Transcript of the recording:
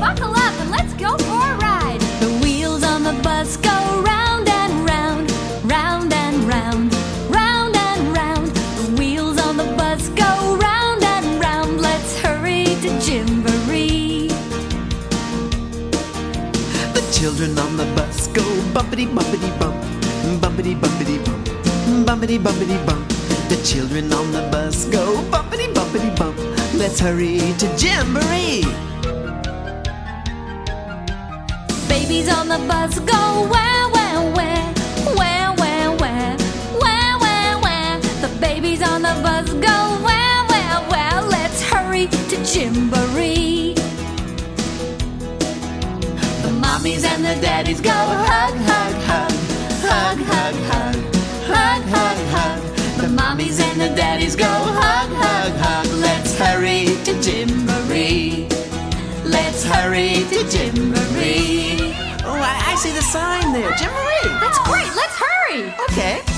buckle up and let's go for a ride. The wheels on the bus go round and round, round and round, round and round. The wheels on the bus go round and round. Let's hurry to Gymboree. The children on the bus go bumpity bumpity bump, bumpity bumpity bump, bumpity bumpity bump. The children on the bus go bumpity bumpity bump. Let's hurry to Gymboree. Babies on the bus go where, where, where, where, where, where, where, where, where. The babies on the bus go where, where, where. Let's hurry to Gymboree. The mommies and the daddies go hug, hug, hug, hug, hug, hug, hug, hug, hug. The mommies and the daddies go hug, hug, hug. Let's hurry to Gymboree. Let's hurry to Gymboree. Oh, I see the sign there. Gymboree. That's great, let's hurry! Okay.